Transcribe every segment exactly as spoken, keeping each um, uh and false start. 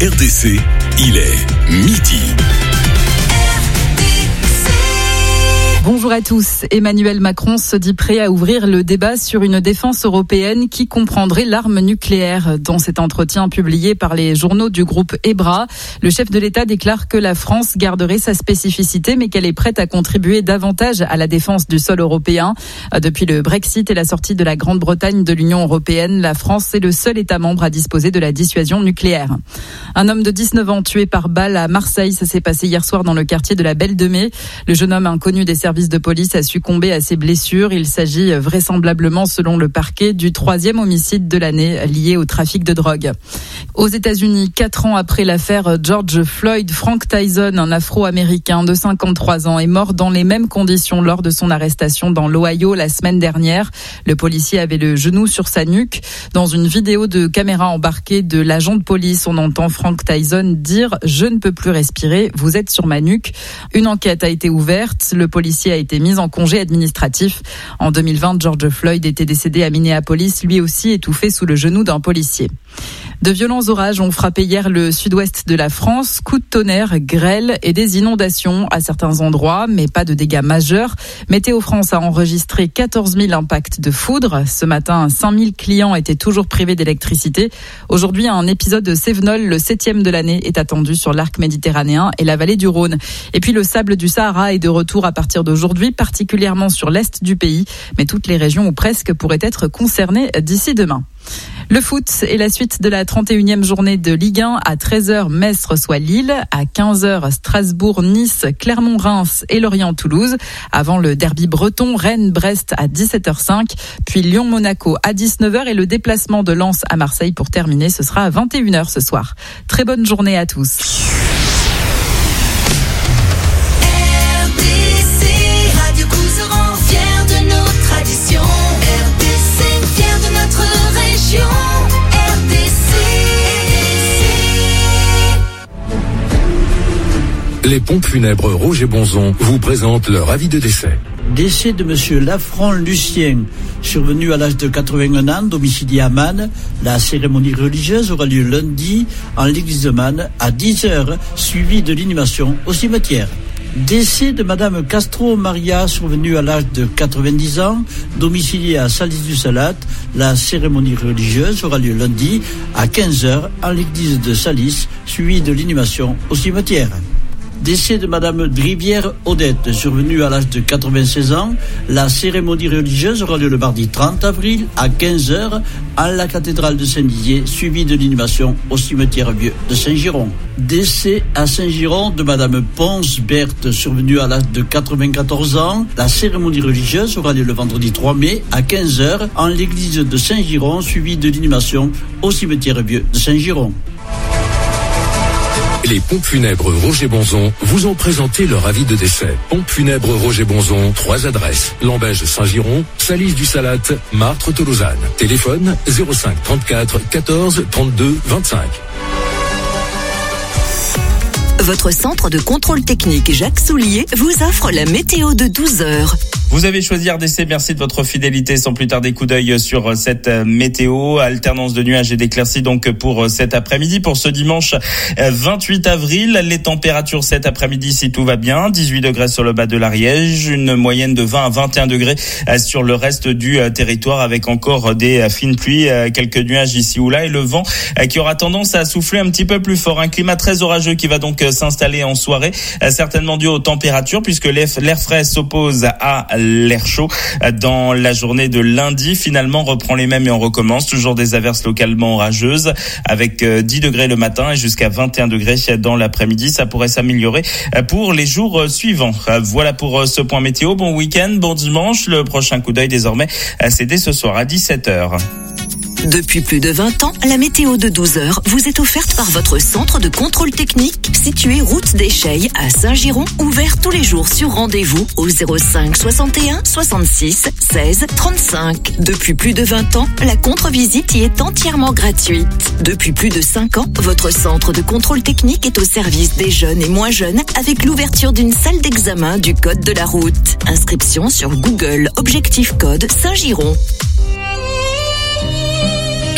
R D C, il est midi. Bonjour à tous. Emmanuel Macron se dit prêt à ouvrir le débat sur une défense européenne qui comprendrait l'arme nucléaire. Dans cet entretien publié par les journaux du groupe EBRA, le chef de l'État déclare que la France garderait sa spécificité, mais qu'elle est prête à contribuer davantage à la défense du sol européen. Depuis le Brexit et la sortie de la Grande-Bretagne de l'Union européenne, la France est le seul État membre à disposer de la dissuasion nucléaire. Un homme de dix-neuf ans tué par balle à Marseille, ça s'est passé hier soir dans le quartier de la Belle de Mai. Le jeune homme inconnu des services de police a succombé à ses blessures. Il s'agit vraisemblablement, selon le parquet, du troisième homicide de l'année lié au trafic de drogue. Aux États-Unis, quatre ans après l'affaire George Floyd, Frank Tyson, un Afro-Américain de cinquante-trois ans, est mort dans les mêmes conditions lors de son arrestation dans l'Ohio la semaine dernière. Le policier avait le genou sur sa nuque. Dans une vidéo de caméra embarquée de l'agent de police, on entend Frank Tyson dire « Je ne peux plus respirer, vous êtes sur ma nuque ». Une enquête a été ouverte. Le policier a été mis en congé administratif. En deux mille vingt, George Floyd était décédé à Minneapolis, lui aussi étouffé sous le genou d'un policier. De violents orages ont frappé hier le sud-ouest de la France. Coups de tonnerre, grêle et des inondations à certains endroits, mais pas de dégâts majeurs. Météo France a enregistré quatorze mille impacts de foudre. Ce matin, cinq mille clients étaient toujours privés d'électricité. Aujourd'hui, un épisode de Cévenol, le septième de l'année, est attendu sur l'arc méditerranéen et la vallée du Rhône. Et puis le sable du Sahara est de retour à partir d'aujourd'hui, particulièrement sur l'est du pays. Mais toutes les régions ou presque pourraient être concernées d'ici demain. Le foot est la suite de la trente et unième journée de Ligue un. À treize heures, Metz reçoit Lille. À quinze heures, Strasbourg, Nice, Clermont-Reims et Lorient-Toulouse. Avant le derby breton, Rennes-Brest à dix-sept heures cinq. Puis Lyon-Monaco à dix-neuf heures et le déplacement de Lens à Marseille pour terminer. Ce sera à vingt et une heures ce soir. Très bonne journée à tous. Les pompes funèbres Roger Bonzon vous présentent leur avis de décès. Décès de monsieur Lafront Lucien, survenu à l'âge de quatre-vingt-un ans, domicilié à Man. La cérémonie religieuse aura lieu lundi en l'église de Man à dix heures, suivie de l'inhumation au cimetière. Décès de madame Castro Maria, survenue à l'âge de quatre-vingt-dix ans, domiciliée à Salis-du-Salat. La cérémonie religieuse aura lieu lundi à quinze heures en l'église de Salis, suivie de l'inhumation au cimetière. Décès de madame Drivière Odette, survenue à l'âge de quatre-vingt-seize ans. La cérémonie religieuse aura lieu le mardi trente avril à quinze heures à la cathédrale de Saint-Dizier, suivie de l'inhumation au cimetière vieux de Saint-Giron. Décès à Saint-Giron de madame Ponce Berthe, survenue à l'âge de quatre-vingt-quatorze ans. La cérémonie religieuse aura lieu le vendredi trois mai à quinze heures en l'église de Saint-Giron, suivie de l'inhumation au cimetière vieux de Saint-Giron. Les pompes funèbres Roger Bonzon vous ont présenté leur avis de décès. Pompes funèbres Roger Bonzon, trois adresses. Lambège Saint-Giron, Salis du Salat, Martre Tolosane. Téléphone zéro cinq trente-quatre quatorze trente-deux vingt-cinq. Votre centre de contrôle technique Jacques Soulier vous offre la météo de douze heures. Vous avez choisi R D C, merci de votre fidélité. Sans plus tarder, coup d'œil sur cette météo. Alternance de nuages et d'éclaircies donc pour cet après-midi. Pour ce dimanche vingt-huit avril, les températures cet après-midi, si tout va bien, dix-huit degrés sur le bas de l'Ariège, une moyenne de vingt à vingt et un degrés sur le reste du territoire avec encore des fines pluies, quelques nuages ici ou là et le vent qui aura tendance à souffler un petit peu plus fort. Un climat très orageux qui va donc s'installer en soirée, certainement dû aux températures puisque l'air frais s'oppose à l'air chaud dans la journée de lundi. Finalement, reprend les mêmes et on recommence. Toujours des averses localement orageuses avec dix degrés le matin et jusqu'à vingt et un degrés dans l'après-midi. Ça pourrait s'améliorer pour les jours suivants. Voilà pour ce point météo. Bon week-end, bon dimanche. Le prochain coup d'œil désormais, c'est dès ce soir à dix-sept heures. Depuis plus de vingt ans, la météo de douze heures vous est offerte par votre centre de contrôle technique situé route des Cheilles à Saint-Giron, ouvert tous les jours sur rendez-vous au zéro cinq soixante et un soixante-six seize trente-cinq. Depuis plus de vingt ans, la contre-visite y est entièrement gratuite. Depuis plus de cinq ans, votre centre de contrôle technique est au service des jeunes et moins jeunes avec l'ouverture d'une salle d'examen du code de la route. Inscription sur Google Objectif Code Saint-Giron.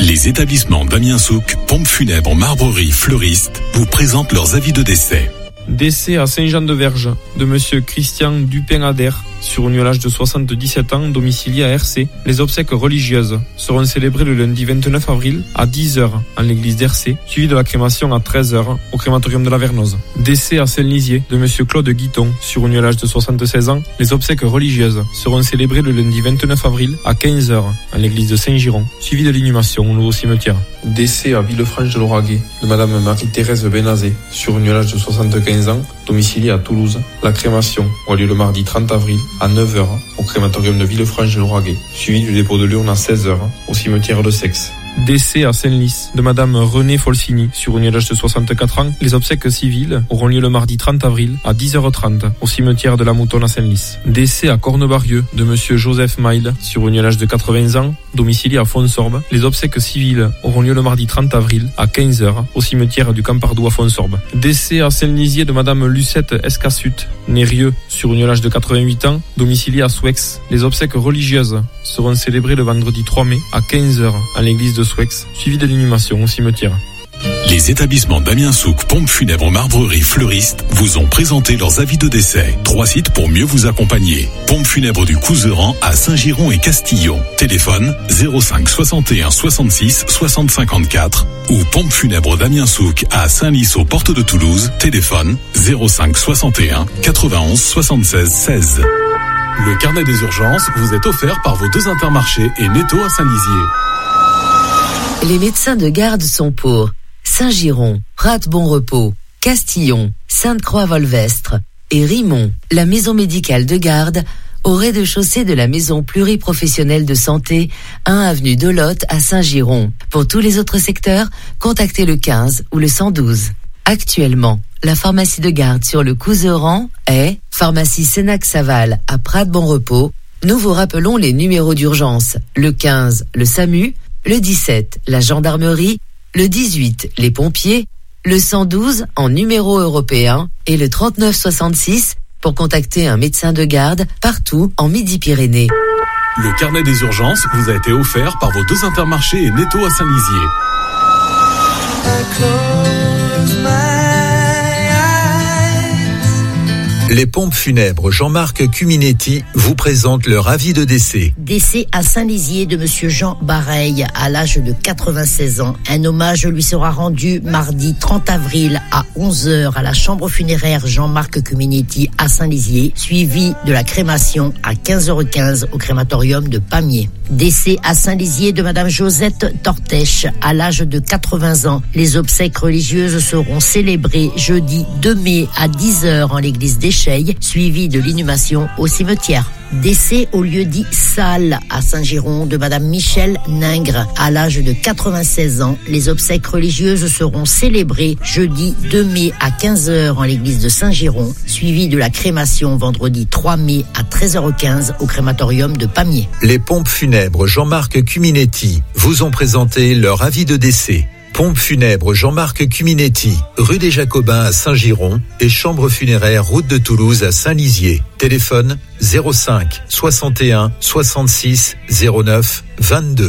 Les établissements Damien Souk, pompes funèbres, marbrerie, fleuristes vous présentent leurs avis de décès. Décès à Saint-Jean-de-Verge de monsieur Christian Dupin-Ader, survenu à l'âge de soixante-dix-sept ans, domicilié à R C. Les obsèques religieuses seront célébrées le lundi vingt-neuf avril à dix heures en l'église d'R C, suivi de la crémation à treize heures au crématorium de la Vernose. Décès à Saint-Lisier de monsieur Claude Guiton, survenu à l'âge de soixante-seize ans. Les obsèques religieuses seront célébrées le lundi vingt-neuf avril à quinze heures en l'église de Saint-Giron, suivi de l'inhumation au nouveau cimetière. Décès à Villefranche-de-Lauragais de madame Marie-Thérèse Benazé, survenue à l'âge de soixante-quinze ans, domiciliée à Toulouse. La crémation aura lieu le mardi trente avril à neuf heures au crématorium de Villefranche-de-Lauragais, suivi du dépôt de l'urne à seize heures au cimetière de Sexe. Décès à Senlis de madame Renée Folsini, survenue à l'âge de soixante-quatre ans. Les obsèques civiles auront lieu le mardi trente avril à dix heures trente au cimetière de la Moutonne à Senlis. Décès à Cornebarieux de monsieur Joseph Maille, survenu à l'âge de quatre-vingts ans, domicilié à Fonsorbe. Les obsèques civiles auront lieu le mardi trente avril à quinze heures au cimetière du Campardou à Fonsorbe. Décès à Saint-Lisier de madame Lucette Escassut, née Rieux, survenue à l'âge de quatre-vingt-huit ans, domicilié à Souex. Les obsèques religieuses seront célébrées le vendredi trois mai à quinze heures à l'église de Souex, suivi de l'inhumation au cimetière. Les établissements Damien Souk, pompes funèbres, marbrerie, fleuristes vous ont présenté leurs avis de décès. Trois sites pour mieux vous accompagner. Pompes funèbres du Couseran à Saint-Giron et Castillon. Téléphone zéro cinq soixante et un soixante-six soixante cinquante-quatre ou pompes funèbres Damien Souk à Saint-Lys aux portes de Toulouse. Téléphone zéro cinq soixante et un quatre-vingt-onze soixante-seize seize. Le carnet des urgences vous est offert par vos deux intermarchés et Netto à Saint-Lizier. Les médecins de garde sont pour Saint-Giron, Prat-Bon-Repos, Castillon, Sainte-Croix-Volvestre et Rimont. La maison médicale de garde au rez-de-chaussée de la maison pluriprofessionnelle de santé, un avenue de Lotte à Saint-Giron. Pour tous les autres secteurs, contactez le quinze ou le cent douze. Actuellement, la pharmacie de garde sur le Couseran est pharmacie Sénac-Saval à Prat-Bon-Repos. Nous vous rappelons les numéros d'urgence. Le quinze, le SAMU. Le dix-sept, la gendarmerie, le dix-huit, les pompiers, le cent douze en numéro européen et le trente-neuf soixante-six pour contacter un médecin de garde partout en Midi-Pyrénées. Le carnet des urgences vous a été offert par vos deux intermarchés et Netto à Saint-Lizier. Les pompes funèbres Jean-Marc Cuminetti vous présentent leur avis de décès. Décès à Saint-Lizier de monsieur Jean Bareil à l'âge de quatre-vingt-seize ans. Un hommage lui sera rendu mardi trente avril à onze heures à la chambre funéraire Jean-Marc Cuminetti à Saint-Lizier, suivi de la crémation à quinze heures quinze au crématorium de Pamiers. Décès à Saint-Lizier de madame Josette Tortèche à l'âge de quatre-vingts ans. Les obsèques religieuses seront célébrées jeudi deux mai à dix heures en l'église d'Écheilles, suivi de l'inhumation au cimetière. Décès au lieu dit Salle à Saint-Giron de madame Michel Ningre à l'âge de quatre-vingt-seize ans. Les obsèques religieuses seront célébrées jeudi deux mai à quinze heures en l'église de Saint-Giron, suivi de la crémation vendredi trois mai à treize heures quinze au crématorium de Pamiers. Les pompes funèbres Jean-Marc Cuminetti vous ont présenté leur avis de décès. Pompe funèbre Jean-Marc Cuminetti, rue des Jacobins à Saint-Giron et chambre funéraire route de Toulouse à Saint-Lizier. Téléphone zéro cinq soixante et un soixante-six zéro neuf vingt-deux.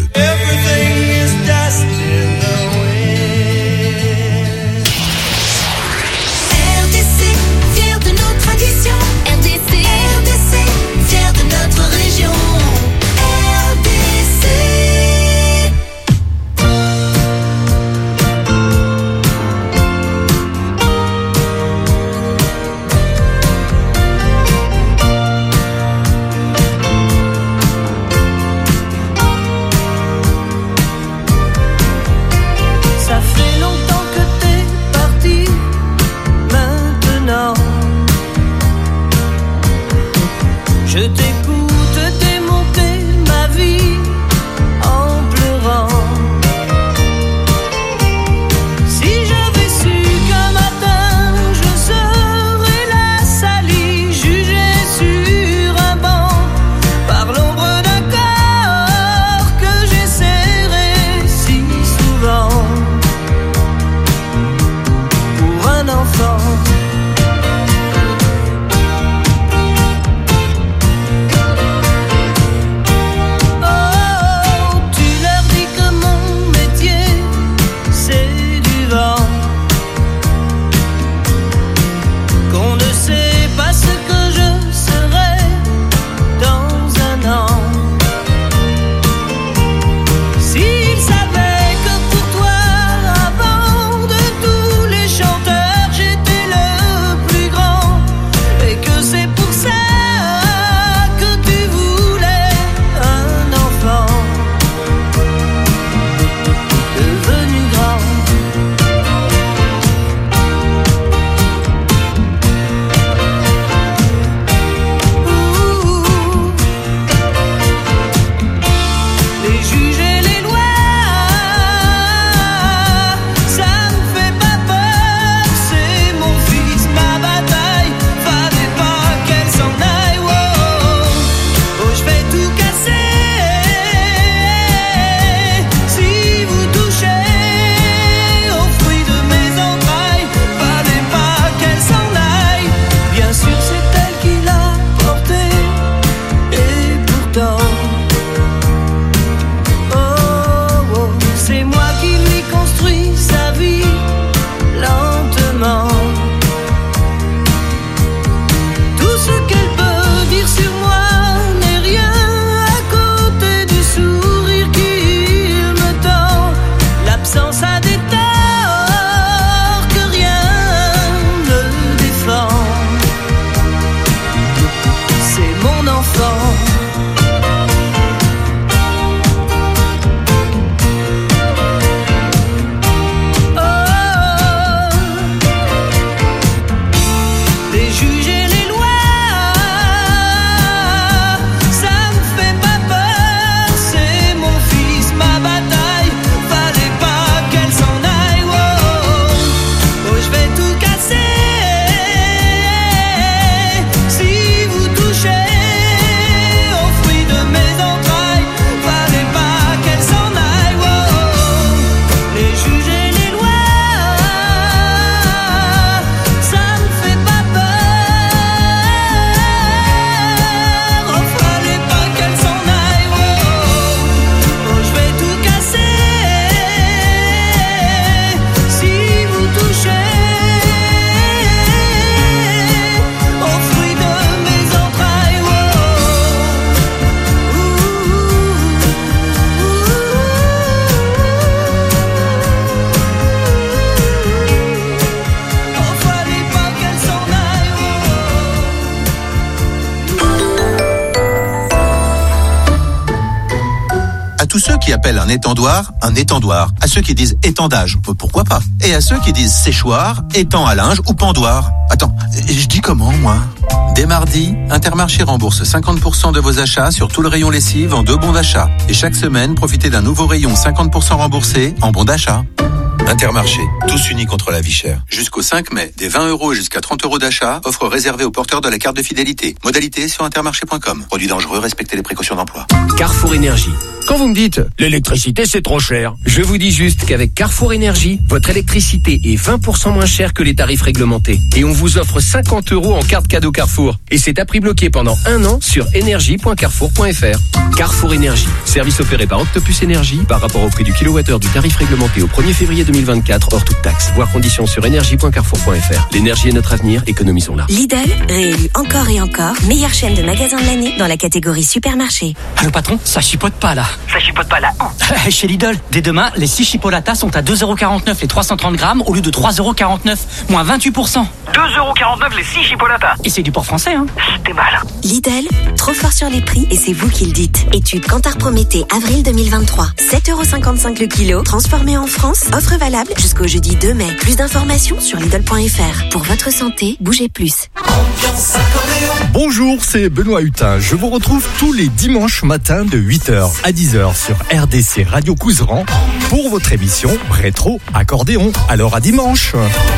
À tous ceux qui appellent un étendoir un étendoir. À ceux qui disent étendage, pourquoi pas. Et à ceux qui disent séchoir, étang à linge ou pendoir. Attends, je dis comment, moi ? Dès mardi, Intermarché rembourse cinquante pour cent de vos achats sur tout le rayon lessive en deux bons d'achat. Et chaque semaine, profitez d'un nouveau rayon cinquante pour cent remboursé en bons d'achat. Intermarché, tous unis contre la vie chère. Jusqu'au cinq mai, des vingt euros jusqu'à trente euros d'achat, offre réservée aux porteurs de la carte de fidélité. Modalité sur intermarché point com. Produit dangereux, respectez les précautions d'emploi. Carrefour Énergie. Quand vous me dites l'électricité c'est trop cher, je vous dis juste qu'avec Carrefour Énergie, votre électricité est vingt pour cent moins chère que les tarifs réglementés. Et on vous offre cinquante euros en carte cadeau Carrefour. Et c'est à prix bloqué pendant un an sur énergie point carrefour point f r. Carrefour Énergie. Service opéré par Octopus Énergie par rapport au prix du kilowattheure du tarif réglementé au premier février deux mille vingt-quatre hors toute taxe. Voir conditions sur énergie point carrefour point f r. L'énergie est notre avenir, économisons-la. Lidl, réélu encore et encore, meilleure chaîne de magasins de l'année dans la catégorie supermarché. Allô patron, ça chipote pas là. Ça chipote pas là. Oh. Chez Lidl, dès demain, les six chipolatas sont à deux euros quarante-neuf les trois cent trente grammes au lieu de trois euros quarante-neuf, moins vingt-huit pour cent. deux euros quarante-neuf les six chipolatas. Et c'est du port français, hein. T'es mal. Lidl, trop fort sur les prix et c'est vous qui le dites. Étude Kantar Prométhée, avril deux mille vingt-trois. sept euros cinquante-cinq le kilo, transformé en France. Offre valable jusqu'au jeudi deux mai. Plus d'informations sur Lidl point f r. Pour votre santé, bougez plus. Bonjour, c'est Benoît Hutin. Je vous retrouve tous les dimanches matins de huit heures à dix heures sur R D C Radio Couserans pour votre émission Rétro Accordéon. Alors à dimanche.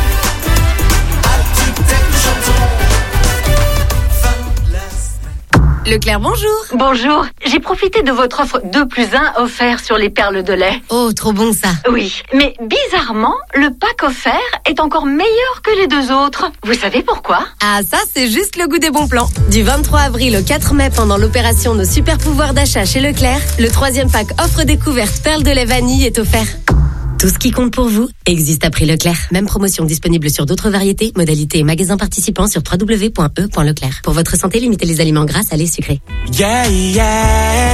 Leclerc, bonjour. Bonjour. J'ai profité de votre offre deux plus un offert sur les perles de lait. Oh, trop bon ça. Oui, mais bizarrement, le pack offert est encore meilleur que les deux autres. Vous savez pourquoi ? Ah, ça, c'est juste le goût des bons plans. Du vingt-trois avril au quatre mai, pendant l'opération Nos super pouvoirs d'achat chez Leclerc, le troisième pack offre découverte perles de lait vanille est offert. Tout ce qui compte pour vous existe à prix Leclerc. Même promotion disponible sur d'autres variétés, modalités et magasins participants sur w w w point e point leclerc. Pour votre santé, limitez les aliments gras, salés, sucrés. Yeah, yeah.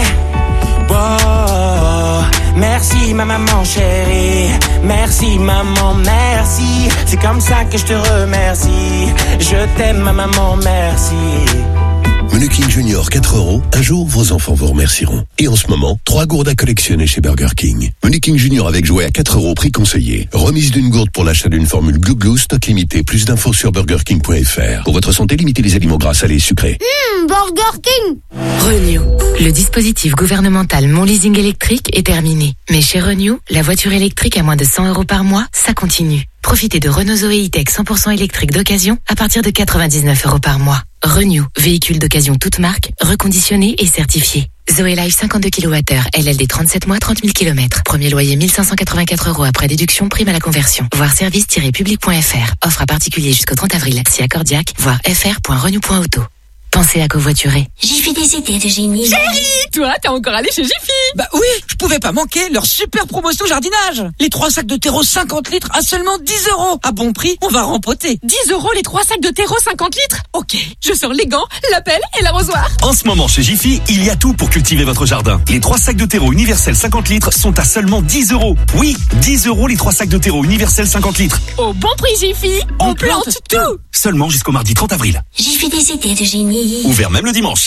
Wow. Merci ma maman chérie. Merci maman, merci. C'est comme ça que je te remercie. Je t'aime ma maman, merci. Menu King Junior quatre euros, un jour vos enfants vous remercieront. Et en ce moment, trois gourdes à collectionner chez Burger King. Menu King Junior avec jouet à quatre euros, prix conseillé. Remise d'une gourde pour l'achat d'une formule Glou Glou, stock limité. Plus d'infos sur burger king point f r. Pour votre santé, limitez les aliments gras, salés et sucrés. Mmh, Burger King. Renew. Le dispositif gouvernemental Mon Leasing électrique est terminé. Mais chez Renew, la voiture électrique à moins de cent euros par mois, ça continue. Profitez de Renault Zoé E-Tech cent pour cent électrique d'occasion à partir de quatre-vingt-dix-neuf euros par mois. Renew, véhicule d'occasion toute marque, reconditionné et certifié. Zoé Life cinquante-deux kilowattheures, L L D trente-sept mois, trente mille kilomètres. Premier loyer mille cinq cent quatre-vingt-quatre euros après déduction, prime à la conversion. Voir service tiret public point f r. Offre à particulier jusqu'au trente avril. Si accordiaque, voir f r point renew point auto. Pensez à covoiturer. Jiffy des idées de génie. Chérie, toi, t'es encore allé chez Jiffy? Bah oui, je pouvais pas manquer leur super promotion jardinage. Les trois sacs de terreau cinquante litres à seulement dix euros. À bon prix, on va rempoter. dix euros les trois sacs de terreau cinquante litres? Ok, je sors les gants, la pelle et l'arrosoir. En ce moment chez Jiffy, il y a tout pour cultiver votre jardin. Les trois sacs de terreau universel cinquante litres sont à seulement dix euros. Oui, dix euros les trois sacs de terreau universel cinquante litres. Au bon prix Jiffy, on, on plante, plante tout. tout. Seulement jusqu'au mardi trente avril. Jiffy des idées de génie. Ouvert même le dimanche.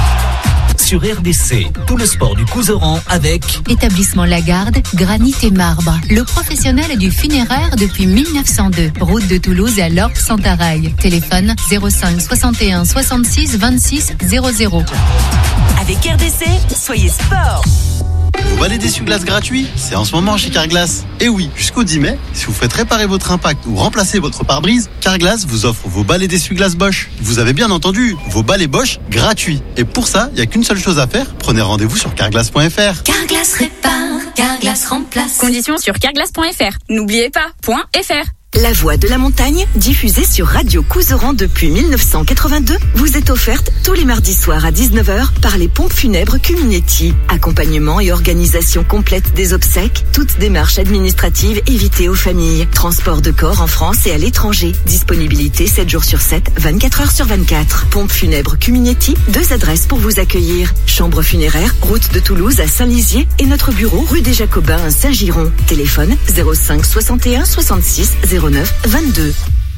Sur R D C, tout le sport du Couserans avec Établissement Lagarde, granit et marbre. Le professionnel du funéraire depuis mille neuf cent deux. Route de Toulouse à Lorp-Santaraille. Téléphone zéro cinq soixante et un soixante-six vingt-six zéro zéro. Avec R D C, soyez sport. Vos balais d'essuie-glace gratuits, c'est en ce moment chez Carglass. Et oui, jusqu'au dix mai, si vous faites réparer votre impact ou remplacer votre pare-brise, Carglass vous offre vos balais d'essuie-glace Bosch. Vous avez bien entendu, vos balais Bosch gratuits. Et pour ça, il n'y a qu'une seule chose à faire, prenez rendez-vous sur carglass point f r. Carglass répare, Carglass remplace. Conditions sur carglass point f r. N'oubliez pas, .fr. La Voix de la montagne, diffusée sur Radio Couserans depuis mille neuf cent quatre-vingt-deux, vous est offerte tous les mardis soirs à dix-neuf heures par les pompes funèbres Cuminetti. Accompagnement et organisation complète des obsèques, toutes démarches administratives évitées aux familles. Transport de corps en France et à l'étranger. Disponibilité sept jours sur sept, vingt-quatre heures sur vingt-quatre. Pompes funèbres Cuminetti, deux adresses pour vous accueillir. Chambre funéraire, route de Toulouse à Saint-Lizier et notre bureau rue des Jacobins à Saint-Giron. Téléphone zéro cinq soixante et un soixante-six zéro neuf vingt-deux.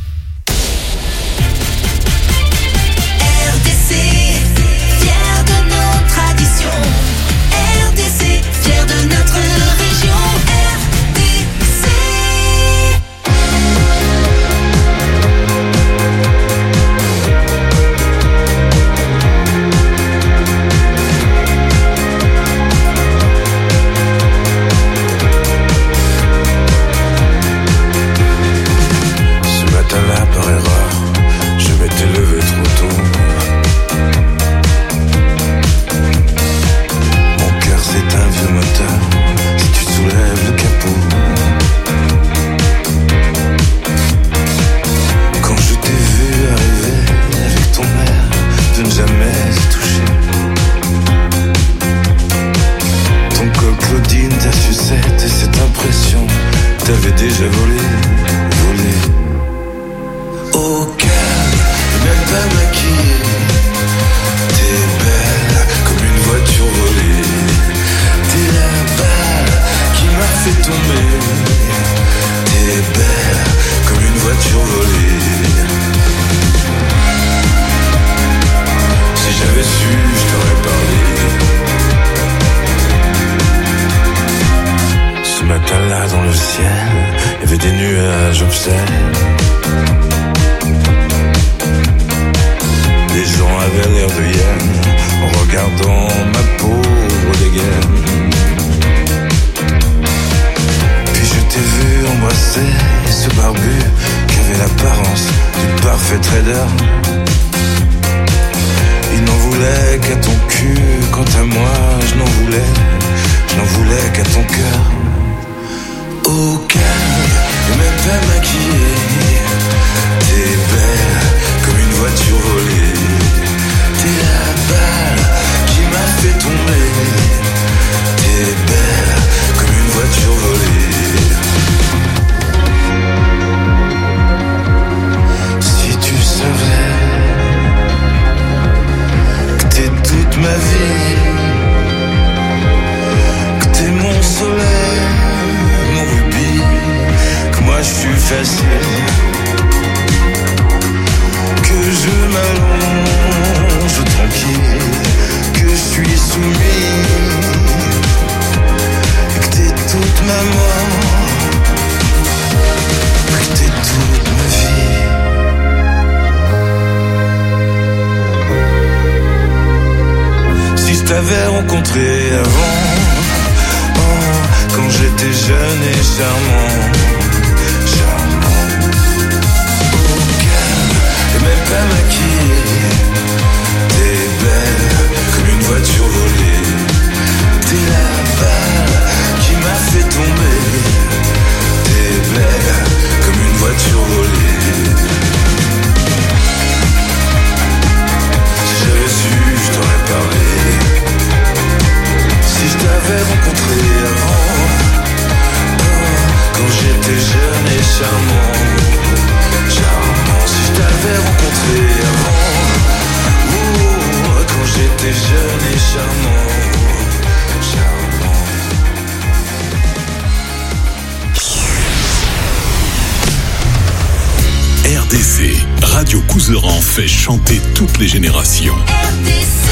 R D C, fier de nos traditions. R D C, fier fait trader. Il n'en voulait qu'à ton cul, quant à moi je n'en voulais, je n'en voulais qu'à ton cœur. Au calme, et même pas maquillée, t'es belle comme une voiture volée. T'es la balle qui m'a fait tomber. T'es belle comme une voiture volée. Si tu savais que t'es toute ma vie, que t'es mon soleil, mon rubis, que moi je suis facile, que je m'allonge tranquille, que je suis soumis, que t'es toute ma mort, que t'es toute ma vie. Si je t'avais rencontré avant, oh, quand j'étais jeune et charmant, charmant, au calme et même pas maquillée, t'es belle comme une voiture volée. T'es la balle qui m'a fait tomber. T'es belle comme une voiture volée. Si j'avais su, je t'aurais parlé. Si je t'avais rencontré avant, oh, quand j'étais jeune et charmant, charmant. Si je t'avais rencontré avant, oh, quand j'étais jeune et charmant, charmant. R D C, Radio Couseran fait chanter toutes les générations. R D C.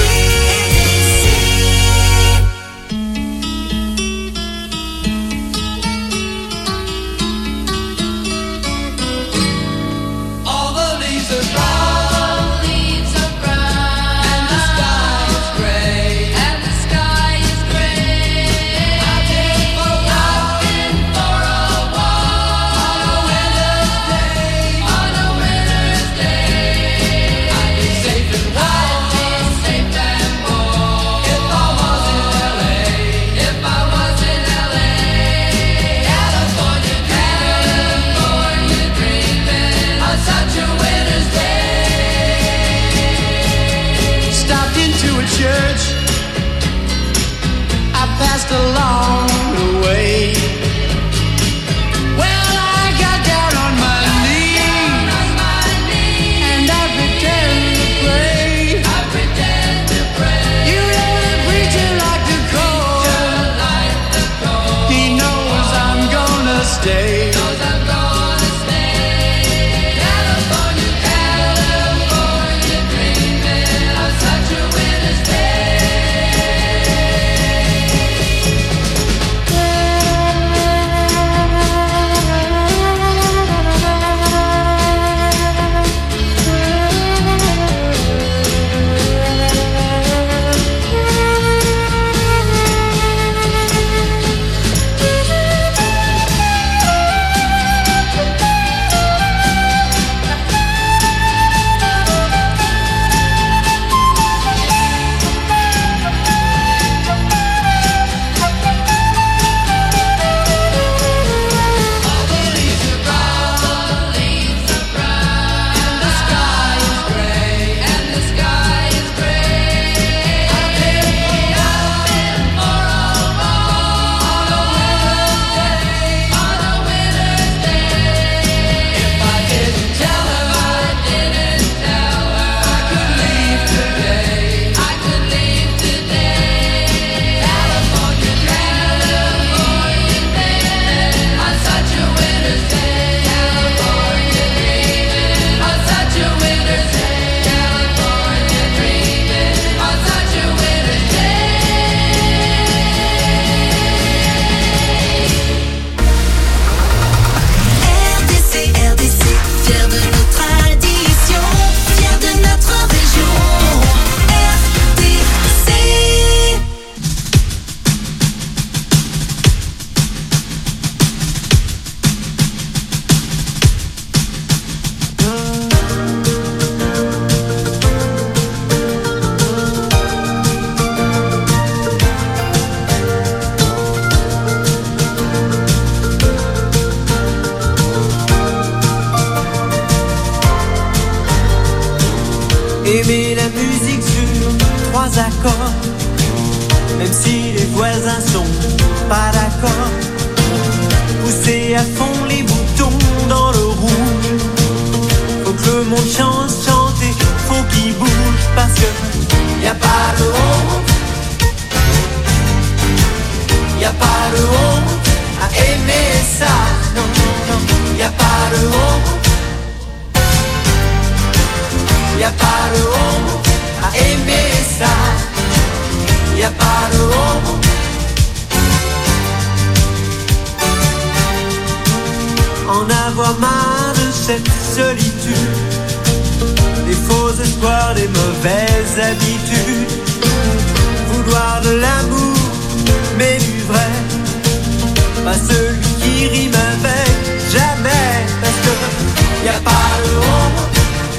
Aimer la musique sur trois accords, même si les voisins sont pas d'accord. Pousser à fond les boutons dans le rouge. Faut que le monde chante, chanter, faut qu'il bouge parce que y a pas de honte. Y a pas de honte à aimer ça. Non, non, non, y a pas de honte. Y a pas de honte à aimer ça. Y a pas de honte. En avoir marre de cette solitude, des faux espoirs, des mauvaises habitudes. Vouloir de l'amour, mais du vrai, pas celui qui rime avec jamais. Parce que y a pas de honte,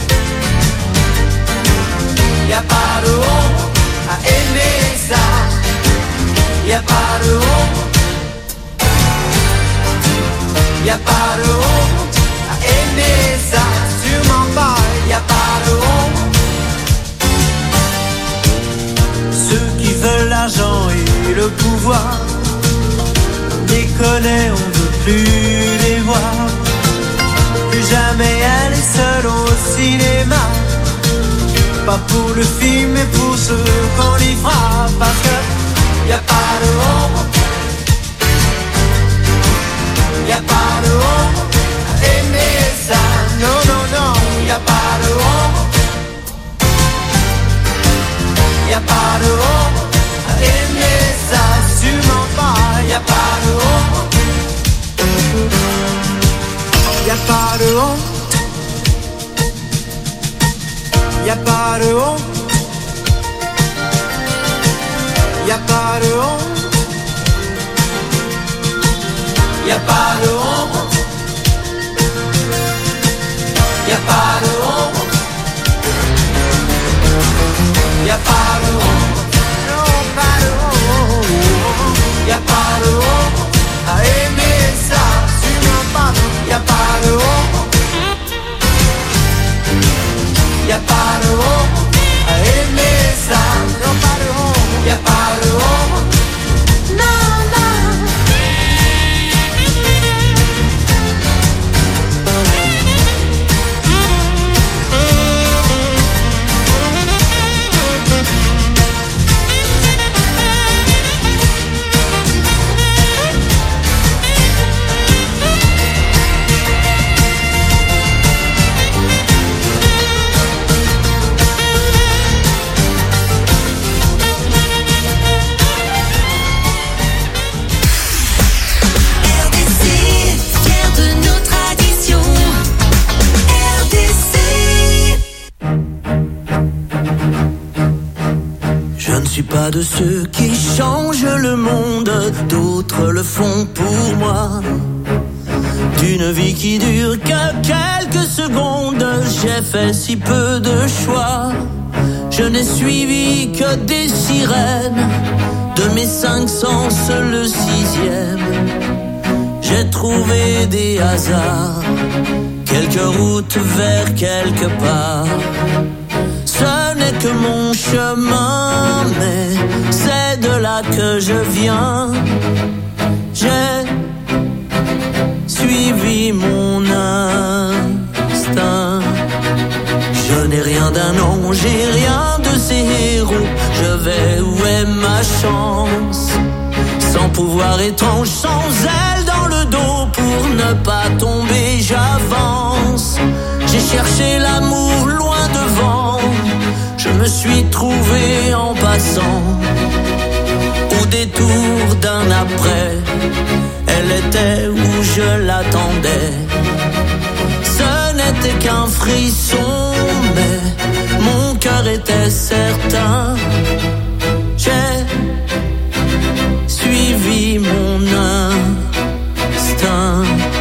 y a pas de honte à aimer ça. Y a pas de honte. Y a pas de honte à aimer ça, sûrement pas, y a pas de honte. Ceux qui veulent l'argent et le pouvoir, on les connaît, on veut plus les voir. Plus jamais aller seul au cinéma, pas pour le film mais pour ceux qu'on les fera. Parce que y a pas de honte. Y a pas de honte à aimer ça, non, non, non, y a pas de honte. Y a pas de honte à aimer ça, sûrement pas, y a pas de honte. Y a pas de honte. Y a pas de honte. Y a pas de honte. Y a pas de honte. Y a pas de honte. Y a pas de honte. Non, pas de honte. Y a pas de honte à aimer ça, sûrement pas. Y a pas de honte. Y a pas de honte à aimer ça, non, pas de honte. Y a pas de honte. Non, non. Je suis pas de ceux qui changent le monde, d'autres le font pour moi. D'une vie qui dure que quelques secondes, j'ai fait si peu de choix. Je n'ai suivi que des sirènes, de mes cinq sens le sixième. J'ai trouvé des hasards, quelques routes vers quelque part. Ce n'est que mon chemin, mais c'est de là que je viens. J'ai suivi mon instinct. Je n'ai rien d'un ange, j'ai rien de ces héros. Je vais où est ma chance? Sans pouvoir étrange, sans aile dans le dos. Pour ne pas tomber, j'avance. J'ai cherché l'amour loin devant. Je me suis trouvé en passant. Au détour d'un après, elle était où je l'attendais. Ce n'était qu'un frisson, mais mon cœur était certain. J'ai suivi mon instinct.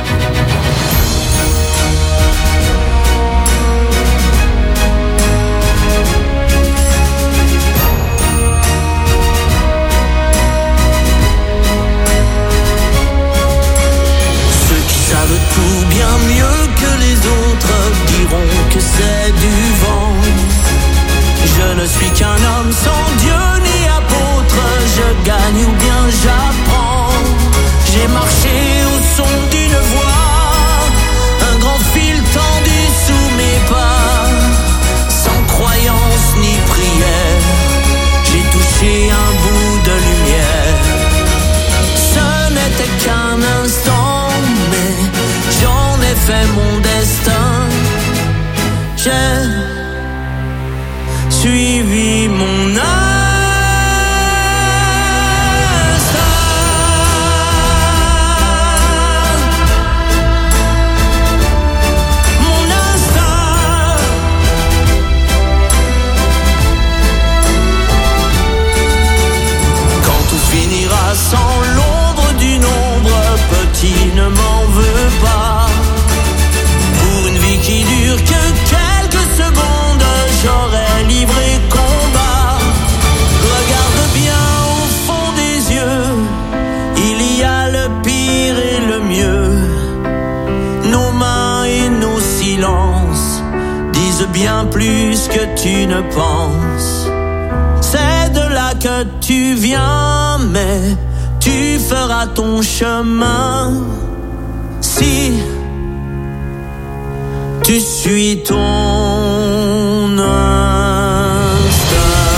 Tout bien mieux que les autres diront que c'est du vent. ne suis qu'un homme sans Dieu ni apôtre. Je gagne ou bien j'apprends. J'ai marché au son d'une voix, un grand fil tendu sous mes pas. Sans croyance ni prière, j'ai touché un bout de lumière. Ce n'était qu'un instant, mais j'en ai fait mon destin. J'ai suivi mon âme. Sans l'ombre d'une ombre, petit ne m'en veux pas. Pour une vie qui dure que quelques secondes, j'aurais livré combat. Regarde bien au fond des yeux, il y a le pire et le mieux. Nos mains et nos silences disent bien plus que tu ne penses. C'est de là que tu viens, mais tu feras ton chemin si tu suis ton instinct.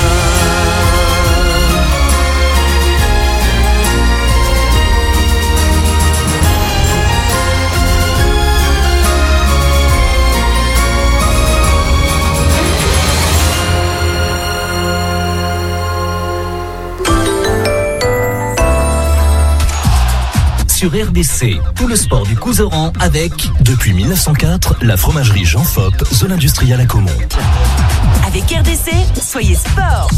Sur R D C, tout le sport du Couserans avec, depuis mille neuf cent quatre, la fromagerie Jean Fop, zone industrielle à Caumont. Avec R D C, soyez sport.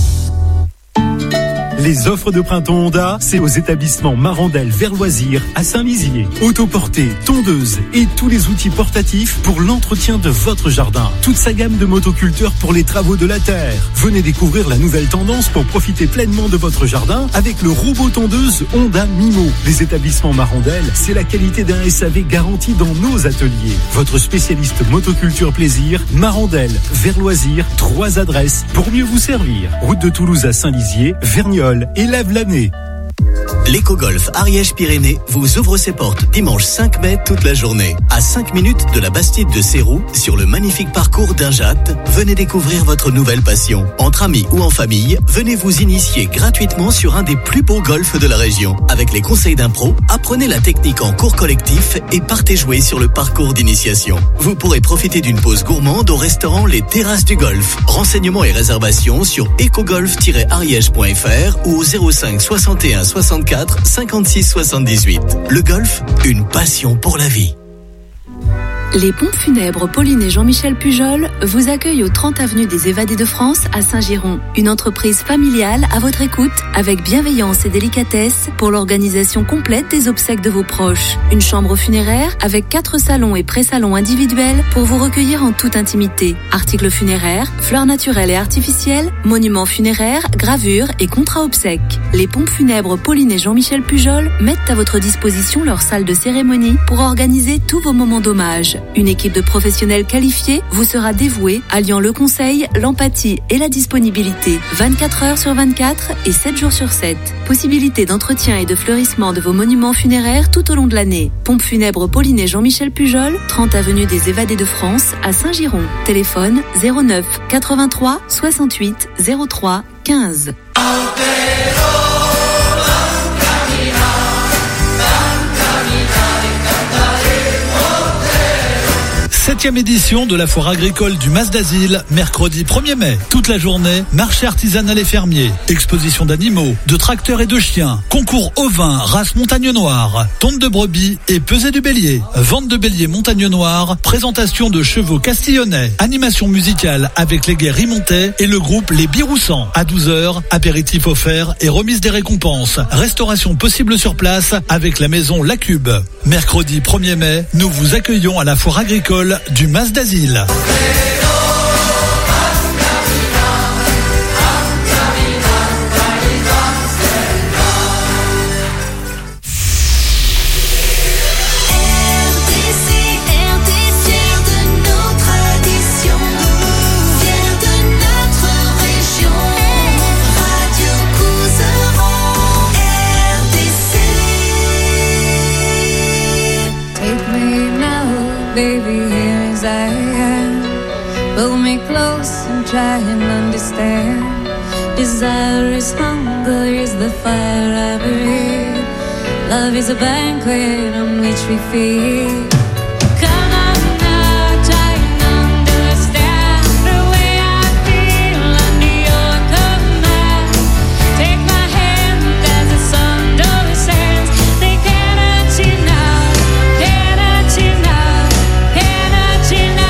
Les offres de printemps Honda, c'est aux établissements Marandel vers Loisirs à Saint-Lizier. Autoportée, tondeuse et tous les outils portatifs pour l'entretien de votre jardin. Toute sa gamme de motoculteurs pour les travaux de la terre. Venez découvrir la nouvelle tendance pour profiter pleinement de votre jardin avec le robot tondeuse Honda Mimo. Les établissements Marandel, c'est la qualité d'un S A V garanti dans nos ateliers. Votre spécialiste motoculture plaisir, Marandel vers Loisirs, trois adresses pour mieux vous servir. Route de Toulouse à Saint-Lizier, Vergnol et Lève-l'année. L'éco-golf Ariège-Pyrénées vous ouvre ses portes dimanche cinq mai toute la journée. À cinq minutes de la Bastide de Sérou, sur le magnifique parcours d'Injat, venez découvrir votre nouvelle passion. Entre amis ou en famille, venez vous initier gratuitement sur un des plus beaux golfs de la région. Avec les conseils d'un pro, apprenez la technique en cours collectif et partez jouer sur le parcours d'initiation. Vous pourrez profiter d'une pause gourmande au restaurant Les Terrasses du Golf. Renseignements et réservations sur ecogolf tiret ariège point f r ou au zéro cinq soixante et un soixante-quatre cinquante-six soixante-dix-huit. Le golf, une passion pour la vie. Les pompes funèbres Pauline et Jean-Michel Pujol vous accueillent au trente avenue des Évadés de France à Saint-Giron. Une entreprise familiale à votre écoute avec bienveillance et délicatesse pour l'organisation complète des obsèques de vos proches. Une chambre funéraire avec quatre salons et pré-salons individuels pour vous recueillir en toute intimité. Articles funéraires, fleurs naturelles et artificielles, monuments funéraires, gravures et contrats obsèques. Les pompes funèbres Pauline et Jean-Michel Pujol mettent à votre disposition leur salle de cérémonie pour organiser tous vos moments d'hommage. Une équipe de professionnels qualifiés vous sera dévouée, alliant le conseil, l'empathie et la disponibilité. vingt-quatre heures sur vingt-quatre et sept jours sur sept. Possibilité d'entretien et de fleurissement de vos monuments funéraires tout au long de l'année. Pompe funèbre Pauline et Jean-Michel Pujol, trente avenue des Évadés de France à Saint-Giron. Téléphone zéro neuf quatre-vingt-trois soixante-huit zéro trois quinze. Septième édition de la foire agricole du Mas d'Asile, mercredi premier mai. Toute la journée, marché artisanal et fermier, exposition d'animaux, de tracteurs et de chiens, concours ovins, race montagne noire, tonte de brebis et pesée du bélier, vente de bélier montagne noire, présentation de chevaux castillonnais, animation musicale avec les guerres rimontais et le groupe Les Biroussans. À douze heures, apéritif offert et remise des récompenses. Restauration possible sur place avec la maison La Cube. Mercredi premier mai, nous vous accueillons à la foire agricole du Mas d'Asile. Fier de notre région, fier de notre région. Hold me close and try and understand. Desire is hunger, is the fire I breathe. Love is a banquet on which we feed. Come on now, try and understand the way I feel under your command. Take my hand as the sun descends. They cannot you now, cannot you now, cannot you now.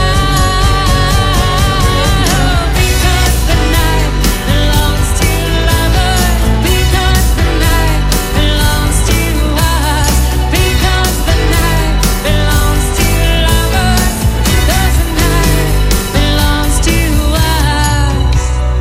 Because the night belongs to lovers. Because the night belongs to us. Because the night belongs to lovers. Because the night belongs to us.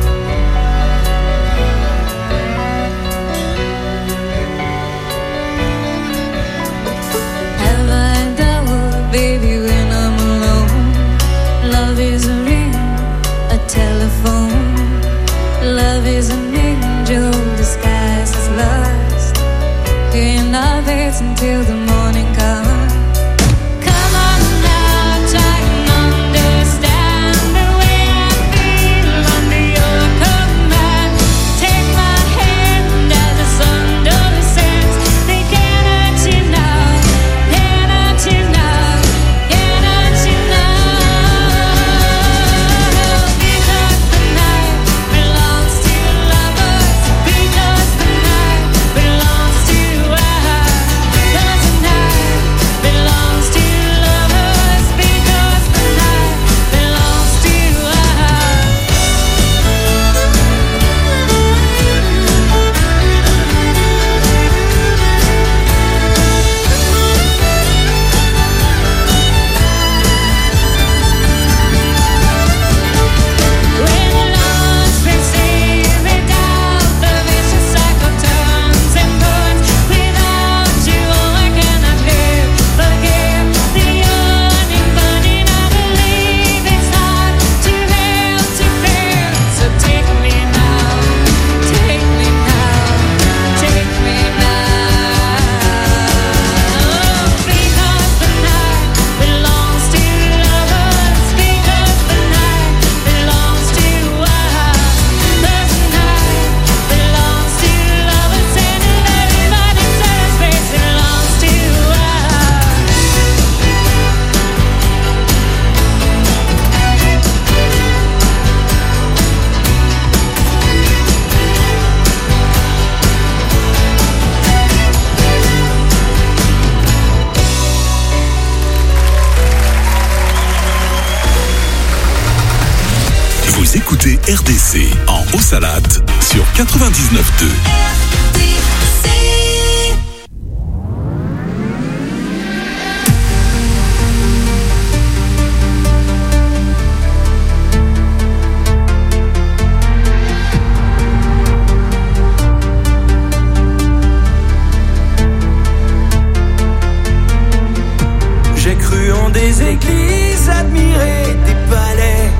Have I doubt, baby, when I'm alone? Love is a ring, a telephone. Love is an angel disguised as lust. In our beds until the morning comes. Come on now, try and understand the way I feel under your command. Take my hand as the sun descends. They cannot you now, cannot you now, cannot you now. Because the night belongs to lovers. Because the night belongs to us. Because the night belongs to lovers. Because the night belongs to us. When love's been saved without the vicious cycle turns and burns. Without you, I cannot live. Forgive the yearning, burning. I believe it's hard to bear, to bear. So take me now, take me now, take me now. Because the night belongs to lovers. Because the night belongs to us. Because the night belongs to lovers. And everybody says it belongs to us. Vous écoutez R D C en Haut-Salade sur quatre-vingt-dix-neuf deux. J'ai cru en des églises, admiré des palais.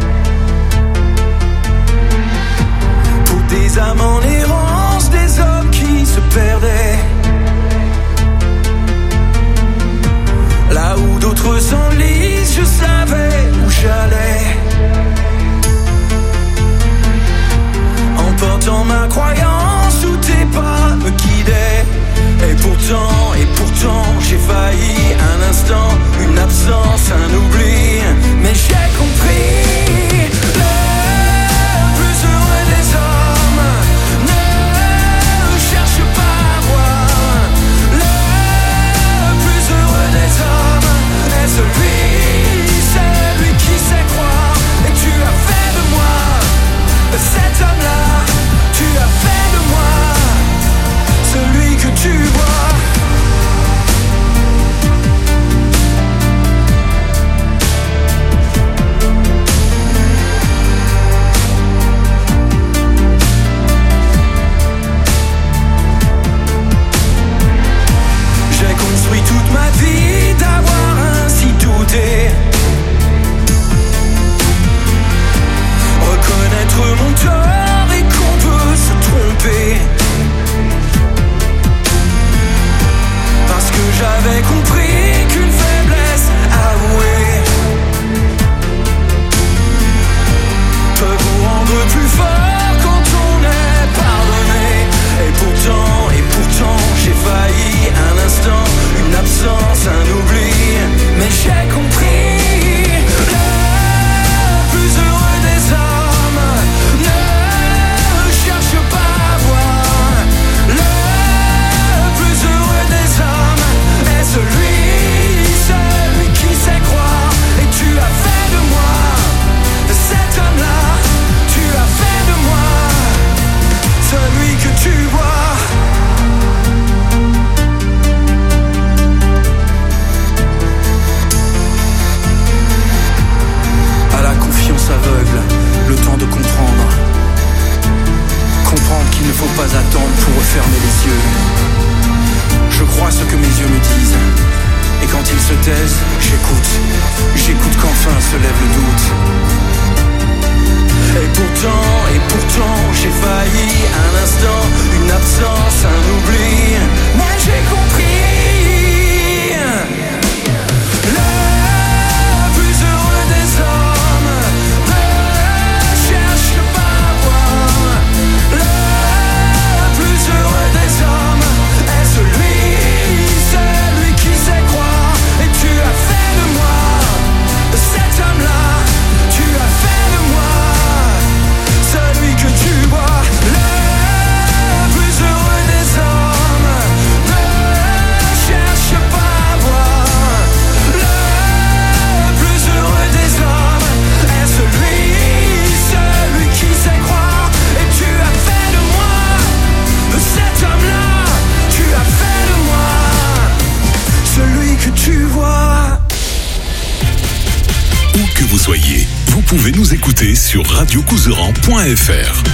Pour des âmes en errance, des hommes faut pas attendre pour refermer les yeux. Je crois ce que mes yeux me disent. Et quand ils se taisent, j'écoute. J'écoute qu'enfin se lève le doute. Et pourtant, et pourtant, j'ai failli un instant, une absence, un oubli. Mais j'ai compris. Le plus heureux des hommes ne cherche pas à voir. Le plus heureux des hommes est celui, celui qui sait croire. Et tu as fait de moi cet homme-là. Tu as fait de moi celui que tu vois. Le plus heureux des hommes ne cherche pas à voir. Le plus heureux des hommes est celui, celui qui sait croire. Et tu as fait de moi cet homme-là. Tu as fait de moi celui que tu vois. Où que vous soyez, vous pouvez nous écouter sur radio couseran point f r.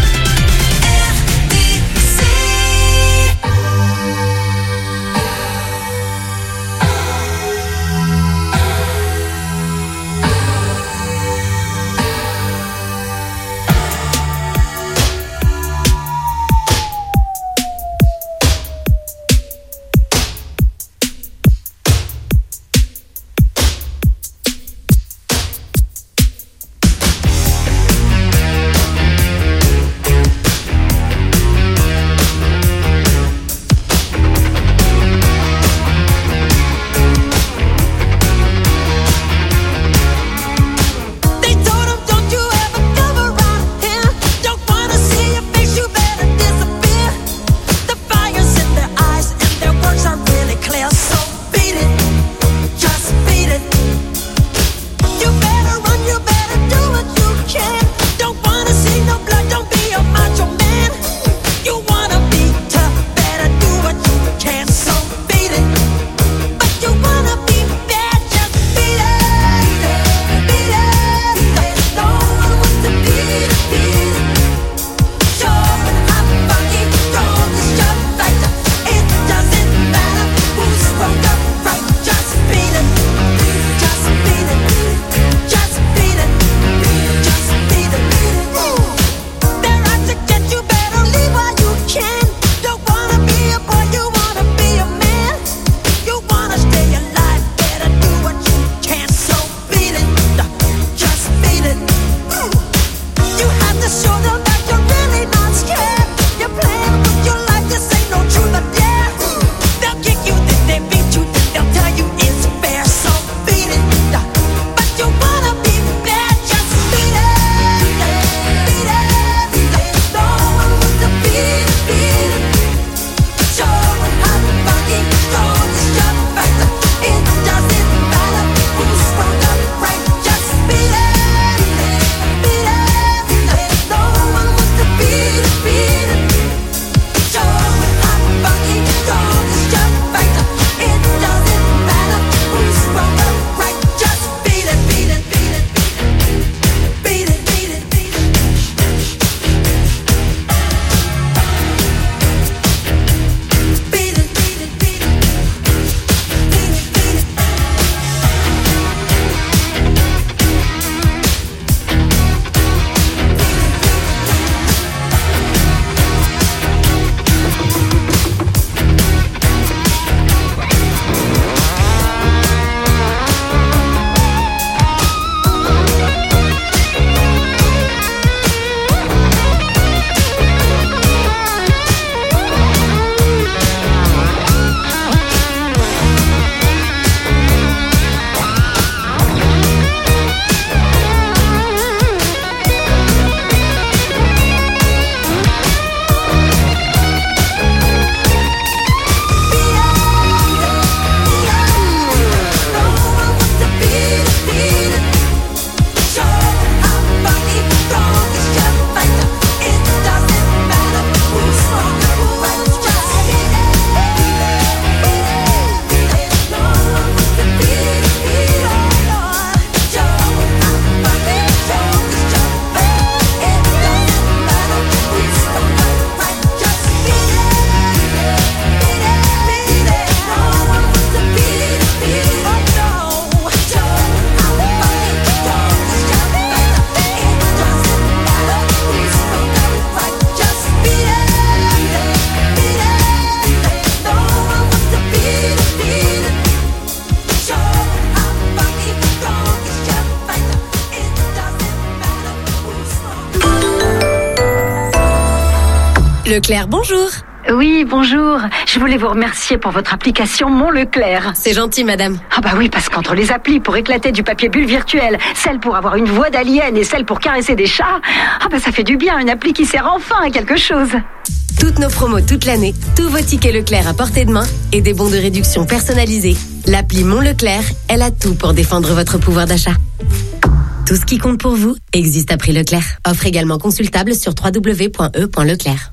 Leclerc, bonjour. Oui, bonjour. Je voulais vous remercier pour votre application Mon Leclerc. C'est gentil, madame. Ah bah oui, parce qu'entre les applis pour éclater du papier bulle virtuel, celle pour avoir une voix d'alien et celle pour caresser des chats, ah bah ça fait du bien, une appli qui sert enfin à quelque chose. Toutes nos promos toute l'année, tous vos tickets Leclerc à portée de main et des bons de réduction personnalisés. L'appli Mon Leclerc, elle a tout pour défendre votre pouvoir d'achat. Tout ce qui compte pour vous existe à prix Leclerc. Offre également consultable sur w w w point e point leclerc.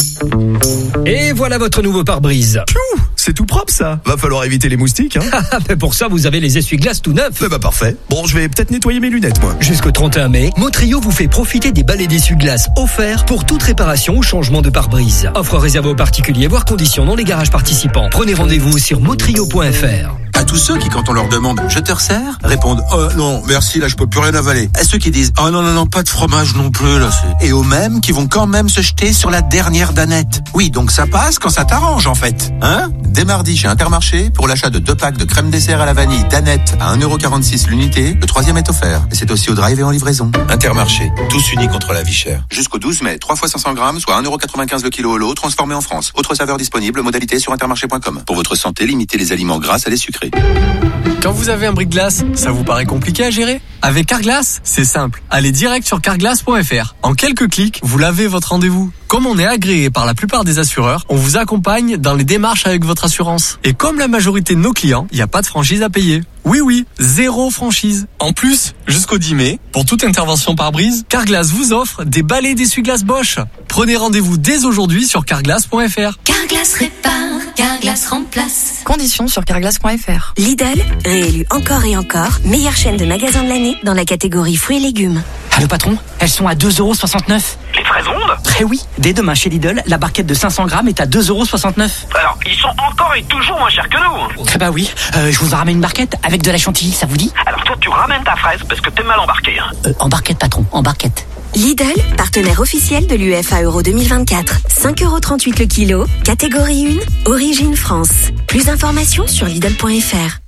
Et voilà votre nouveau pare-brise. Piou, c'est tout propre ça. Va falloir éviter les moustiques, hein. Mais pour ça, vous avez les essuie-glaces tout neufs. Eh bah parfait. Bon, je vais peut-être nettoyer mes lunettes, moi. Jusqu'au trente et un mai, Motrio vous fait profiter des balais d'essuie-glaces offerts pour toute réparation ou changement de pare-brise. Offre réservée aux particuliers, voire conditions dans les garages participants. Prenez rendez-vous sur motrio point f r. À tous ceux qui, quand on leur demande « je te resserre ?» répondent « oh non, merci, là je peux plus rien avaler ». À ceux qui disent « oh non, non, non, pas de fromage non plus, là c'est... » Et aux mêmes qui vont quand même se jeter sur la dernière danette. Oui, donc ça passe quand ça t'arrange en fait. Hein ? Dès mardi chez Intermarché, pour l'achat de deux packs de crème dessert à la vanille Danette à un euro quarante-six l'unité, le troisième est offert. Et c'est aussi au drive et en livraison. Intermarché, tous unis contre la vie chère. Jusqu'au douze mai, trois fois cinq cents grammes, soit un euro quatre-vingt-quinze le kilo au lot, transformé en France. Autre saveur disponible, modalité sur intermarché point com. Pour votre santé, limitez les aliments gras à les sucrés. Quand vous avez un brise-glace, ça vous paraît compliqué à gérer ? Avec Carglass, c'est simple. Allez direct sur carglass point f r. En quelques clics, vous lavez votre rendez-vous. Comme on est agréé par la plupart des assureurs, on vous accompagne dans les démarches avec votre assurance. Et comme la majorité de nos clients, il n'y a pas de franchise à payer. Oui, oui, zéro franchise. En plus, jusqu'au dix mai, pour toute intervention par brise, Carglass vous offre des balais d'essuie-glace Bosch. Prenez rendez-vous dès aujourd'hui sur carglass point f r. Carglass répare, Carglass remplace. Conditions sur carglass point f r. Lidl, réélu encore et encore, meilleure chaîne de magasins de l'année dans la catégorie fruits et légumes. Allô patron, elles sont à deux euros soixante-neuf. Les fraises rondes ? Eh oui, dès demain chez Lidl, la barquette de cinq cents grammes est à deux euros soixante-neuf. Alors, ils sont encore et toujours moins chers que nous. Eh bah oui, euh, je vous en ramène une barquette avec de la chantilly, ça vous dit ? Alors toi, tu ramènes ta fraise parce que t'es mal embarqué. Hein. Euh, en barquette patron, en barquette. Lidl, partenaire officiel de l'U E F A Euro deux mille vingt-quatre. cinq euros trente-huit le kilo, catégorie un, origine France. Plus d'informations sur lidl point f r.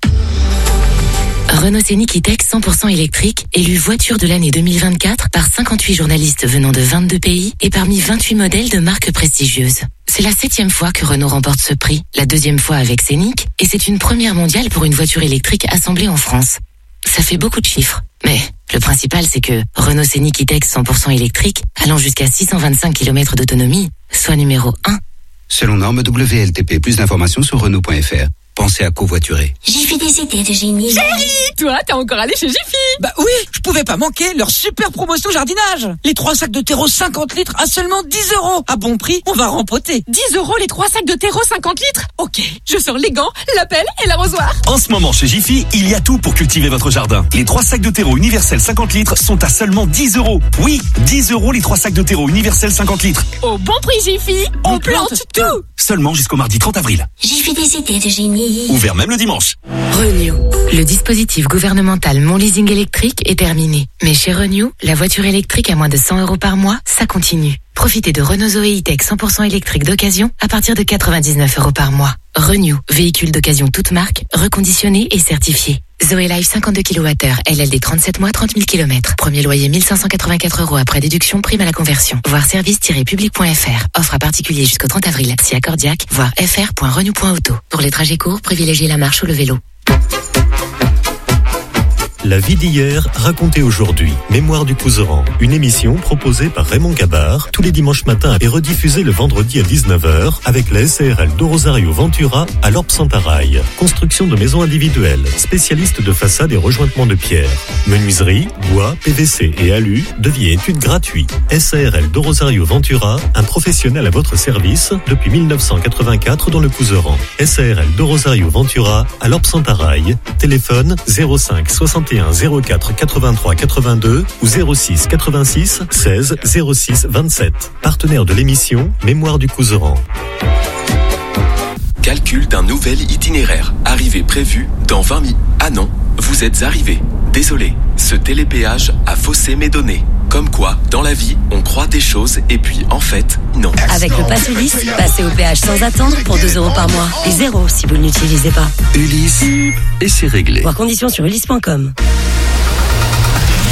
Renault Scénic E-Tech cent pour cent électrique, élu voiture de l'année deux mille vingt-quatre par cinquante-huit journalistes venant de vingt-deux pays et parmi vingt-huit modèles de marques prestigieuses. C'est la septième fois que Renault remporte ce prix, la deuxième fois avec Scénic, et c'est une première mondiale pour une voiture électrique assemblée en France. Ça fait beaucoup de chiffres, mais le principal c'est que Renault Scénic E-Tech cent pour cent électrique, allant jusqu'à six cent vingt-cinq kilomètres d'autonomie, soit numéro un. Selon norme W L T P, plus d'informations sur Renault point f r. Pensez à covoiturer. Jiffy des idées de génie. Chérie, toi, t'es encore allé chez Jiffy? Bah oui, je pouvais pas manquer leur super promotion jardinage. Les trois sacs de terreau cinquante litres à seulement dix euros. À bon prix, on va rempoter. dix euros les trois sacs de terreau cinquante litres? Ok, je sors les gants, la pelle et l'arrosoir. En ce moment, chez Jiffy, il y a tout pour cultiver votre jardin. Les trois sacs de terreau universel cinquante litres sont à seulement dix euros. Oui, dix euros les trois sacs de terreau universel cinquante litres. Au bon prix Jiffy, on, on plante, plante tout. tout. Seulement jusqu'au mardi trente avril. Jiffy des idées de génie. Ouvert même le dimanche. Renew. Le dispositif gouvernemental Mon Leasing électrique est terminé. Mais chez Renew, la voiture électrique à moins de cent euros par mois, ça continue. Profitez de Renault Zoé E-Tech cent pour cent électrique d'occasion à partir de quatre-vingt-dix-neuf euros par mois. Renew, véhicule d'occasion toute marque, reconditionné et certifié. Zoé Life cinquante-deux kilowattheures, L L D trente-sept mois, trente mille kilomètres. Premier loyer mille cinq cent quatre-vingt-quatre euros après déduction, prime à la conversion. Voir service tiret public point f r. Offre à particulier jusqu'au trente avril. Si accordiaque, voir f r point renew point auto. Pour les trajets courts, privilégiez la marche ou le vélo. La vie d'hier, racontée aujourd'hui. Mémoire du Couserand. Une émission proposée par Raymond Gabard tous les dimanches matins et rediffusée le vendredi à dix-neuf heures avec la S A R L de Rosario Ventura à l'Orbe Santarail. Construction de maisons individuelles. Spécialiste de façade et rejointement de pierre. Menuiserie, bois, P V C et alu. Devis et études gratuits. S A R L de Rosario Ventura, un professionnel à votre service depuis mille neuf cent quatre-vingt-quatre dans le Couserand. S A R L de Rosario Ventura à l'Orbe Santarail. Téléphone zéro cinq soixante et un zéro quatre quatre-vingt-trois quatre-vingt-deux ou zéro six quatre-vingt-six seize zéro six vingt-sept. Partenaire de l'émission Mémoire du Couserand. Calcul d'un nouvel itinéraire. Arrivée prévue dans vingt minutes. Ah non, vous êtes arrivé. Désolé, ce télépéage a faussé mes données. Comme quoi, dans la vie, on croit des choses et puis en fait, non. Avec le Pass Ulysse, passez au péage sans attendre pour deux euros par mois. Et zéro si vous ne l'utilisez pas. Ulysse, et c'est réglé. Voir conditions sur ulysse point com.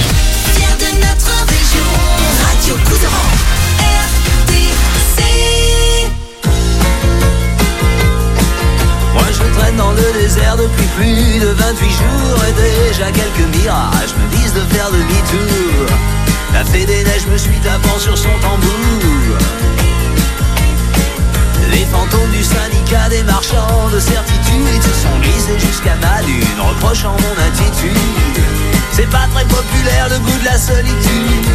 Fier de notre région, Radio Couserand, R T C. qu'à quelques mirages me disent de faire demi-tour. La fée des neiges me suit tapant sur son tambour. Les fantômes du syndicat des marchands de certitude se sont glissés jusqu'à ma lune, reprochant mon attitude. C'est pas très populaire le goût de la solitude.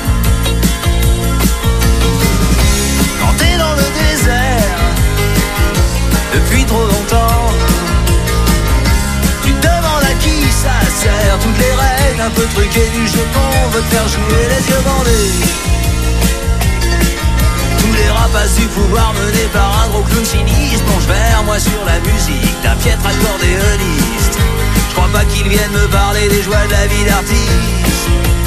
Quand t'es dans le désert depuis trop longtemps, tu te demandes à qui ça sert. Toutes les règles un peu truquées du jeu qu'on veut te faire jouer les yeux bandés. Tous les rapaces du pouvoir menés par un gros clown sinistre plongent vers moi sur la musique d'un piètre accordéoniste. Je crois pas qu'ils viennent me parler des joies de la vie d'artiste.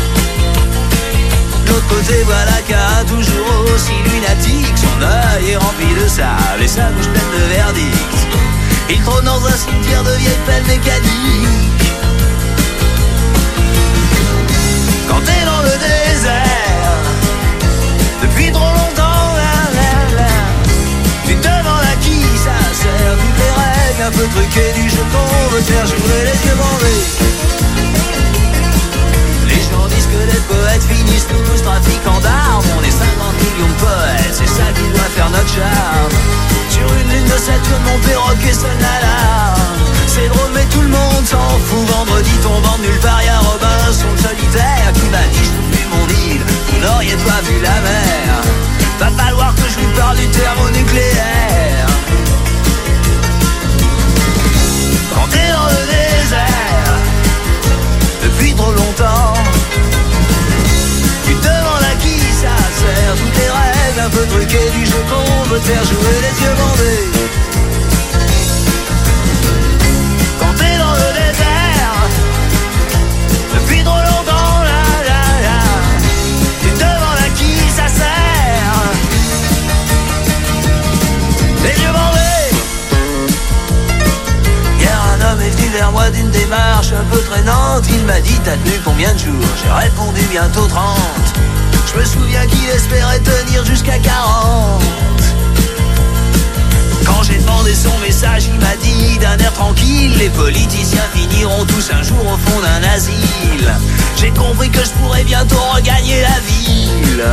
De l'autre côté voilà qu'un toujours aussi lunatique, son œil est rempli de sable et sa bouche pleine de verdict. Il trône dans un cimetière de vieilles pelles mécaniques. Quand t'es dans le désert depuis trop longtemps, là, là, là, tu te demandes à qui ça sert. Toutes les règles un peu truquées du jeu qu'on veut te faire jouer les yeux bandés. Les gens disent que les poètes finissent tous trafiquants d'armes. On est cinquante millions de poètes, c'est ça qui doit faire notre charme. Sur une lune de Saturne, mon perroquet sonne l'alarme. C'est drôle mais tout le monde s'en fout. Vendredi tombant de nulle part, y'a Robinson solitaire qui m'a dit je vous fuis mon île, vous n'auriez pas vu la mer. Va falloir que je lui parle du thermonucléaire. Quand t'es dans le désert depuis trop longtemps, tu te demandes à qui ça sert. Toutes les règles un peu truquées du jeu qu'on veut te faire jouer les yeux bandés. Quand t'es dans le désert depuis trop longtemps, là, là, là, tu te demandes à qui ça sert. Les yeux bandés. Hier un homme est venu vers moi d'une démarche un peu traînante. Il m'a dit t'as tenu combien de jours? J'ai répondu bientôt trente. Je me souviens qu'il espérait tenir jusqu'à quarante. Quand j'ai demandé son message, il m'a dit d'un air tranquille les politiciens finiront tous un jour au fond d'un asile. J'ai compris que je pourrais bientôt regagner la ville.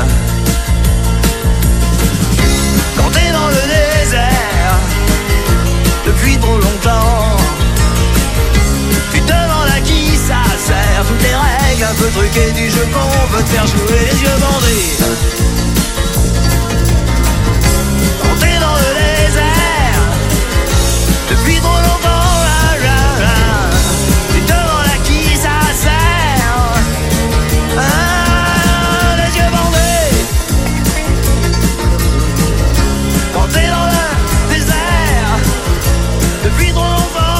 Quand t'es dans le désert depuis trop longtemps, tu te demandes à qui ça sert. Toutes les règles un peu truquées du jeu qu'on veut te faire jouer les yeux bandés. Quand t'es dans le désert depuis trop longtemps, là, là, là, tu te demandes à qui ça sert. Ah, les yeux bandés. Quand t'es dans le désert depuis trop longtemps.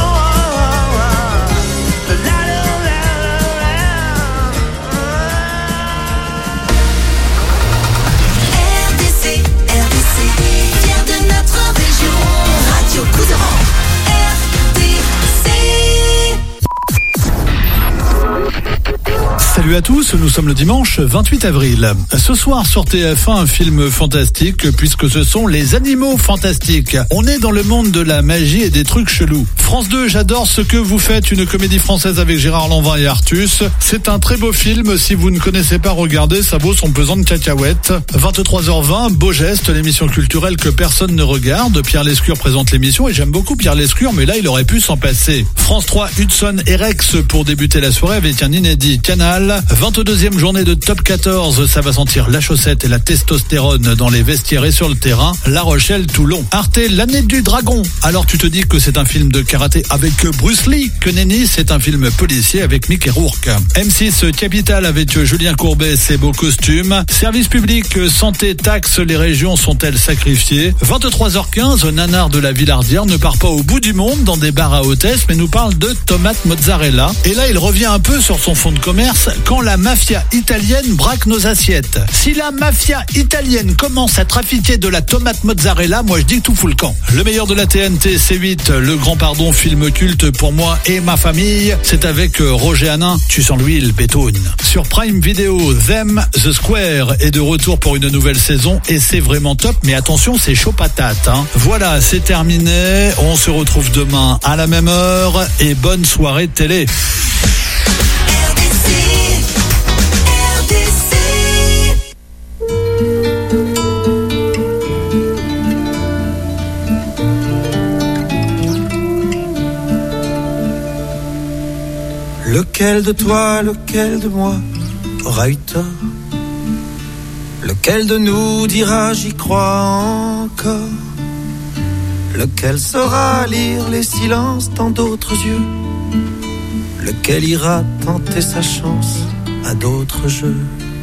Salut à tous, nous sommes le dimanche vingt-huit avril. Ce soir sur T F un, un film fantastique puisque ce sont les animaux fantastiques. On est dans le monde de la magie et des trucs chelous. France deux, j'adore ce que vous faites, une comédie française avec Gérard Lanvin et Artus. C'est un très beau film, si vous ne connaissez pas, regardez, ça vaut son pesant de cacahuètes. vingt-trois heures vingt, Beau Geste, l'émission culturelle que personne ne regarde. Pierre Lescure présente l'émission et j'aime beaucoup Pierre Lescure, mais là il aurait pu s'en passer. France trois, Hudson et Rex pour débuter la soirée avec un inédit Canal. vingt-deuxième journée de top quatorze, ça va sentir la chaussette et la testostérone dans les vestiaires et sur le terrain. La Rochelle, Toulon. Arte, l'année du dragon. Alors tu te dis que c'est un film de karaté avec Bruce Lee. Que nenni, c'est un film policier avec Mickey Rourke. M six, Capital avec Julien Courbet, ses beaux costumes. Service public, santé, taxes, les régions sont-elles sacrifiées? vingt-trois heures quinze, Nanar de la Villardière ne part pas au bout du monde dans des bars à hôtesse, mais nous parle de tomates mozzarella. Et là, il revient un peu sur son fonds de commerce quand la mafia italienne braque nos assiettes. Si la mafia italienne commence à trafiquer de la tomate mozzarella, moi je dis que tout fout le camp. Le meilleur de la T N T, C huit, Le Grand Pardon, film culte pour moi et ma famille. C'est avec Roger Hanin, tu sens l'huile, bétoune. Sur Prime Video, Them, The Square est de retour pour une nouvelle saison et c'est vraiment top, mais attention, c'est chaud patate. Hein. Voilà, c'est terminé. On se retrouve demain à la même heure et bonne soirée de télé. Lequel de toi, lequel de moi aura eu tort? Lequel de nous dira j'y crois encore? Lequel saura lire les silences dans d'autres yeux? Lequel ira tenter sa chance à d'autres jeux?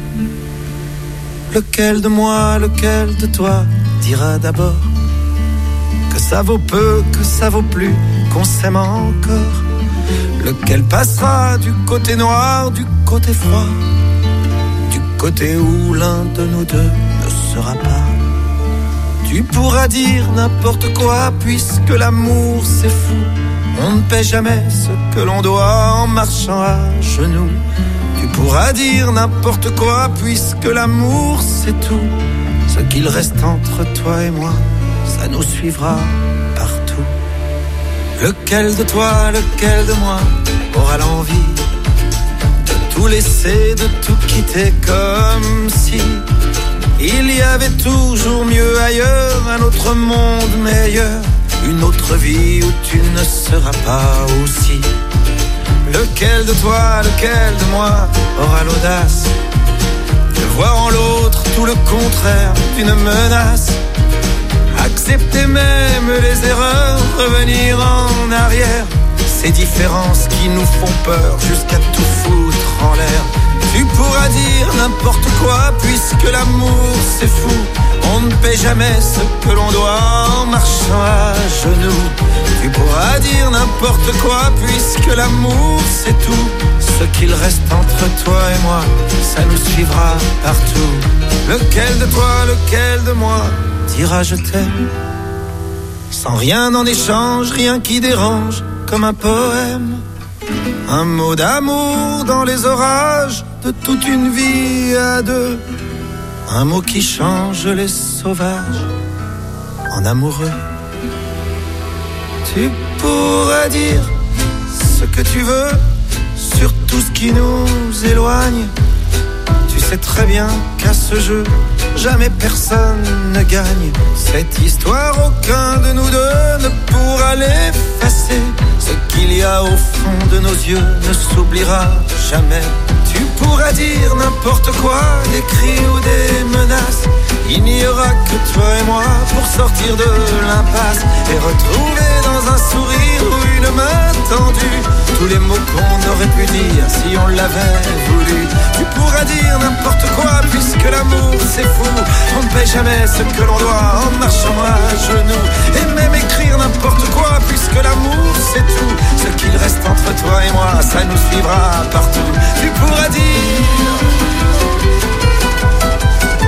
Lequel de moi, lequel de toi dira d'abord que ça vaut peu, que ça vaut plus, qu'on s'aime encore? Lequel passera du côté noir, du côté froid, du côté où l'un de nous deux ne sera pas? Tu pourras dire n'importe quoi puisque l'amour c'est fou. On ne paie jamais ce que l'on doit en marchant à genoux. Tu pourras dire n'importe quoi puisque l'amour c'est tout. Ce qu'il reste entre toi et moi, ça nous suivra partout. Lequel de toi, lequel de moi aura l'envie de tout laisser, de tout quitter comme si il y avait toujours mieux ailleurs, un autre monde meilleur, une autre vie où tu ne seras pas aussi. Lequel de toi, lequel de moi aura l'audace de voir en l'autre tout le contraire d'une menace? Accepter même les erreurs, revenir en arrière, ces différences qui nous font peur jusqu'à tout foutre en l'air. Tu pourras dire n'importe quoi puisque l'amour c'est fou. On ne paie jamais ce que l'on doit en marchant à genoux. Tu pourras dire n'importe quoi puisque l'amour c'est tout. Ce qu'il reste entre toi et moi, ça nous suivra partout. Lequel de toi, lequel de moi dira je t'aime sans rien en échange, rien qui dérange, comme un poème. Un mot d'amour dans les orages de toute une vie à deux. Un mot qui change les sauvages en amoureux. Tu pourras dire ce que tu veux sur tout ce qui nous éloigne. Tu sais très bien qu'à ce jeu, jamais personne ne gagne. Cette histoire, aucun de nous deux ne pourra l'effacer. Ce qu'il y a au fond de nos yeux ne s'oubliera jamais. Tu pourras dire n'importe quoi, des cris ou des menaces. Il n'y aura que toi et moi pour sortir de l'impasse et retrouver dans un sourire ou une main tendue tous les mots qu'on aurait pu dire si on l'avait voulu. Tu pourras dire n'importe quoi puisque l'amour c'est fou. On ne paie jamais ce que l'on doit en marchant à genoux. Et même écrire n'importe quoi puisque l'amour c'est tout. Ce qu'il reste entre toi et moi, ça nous suivra partout. Tu pourras dire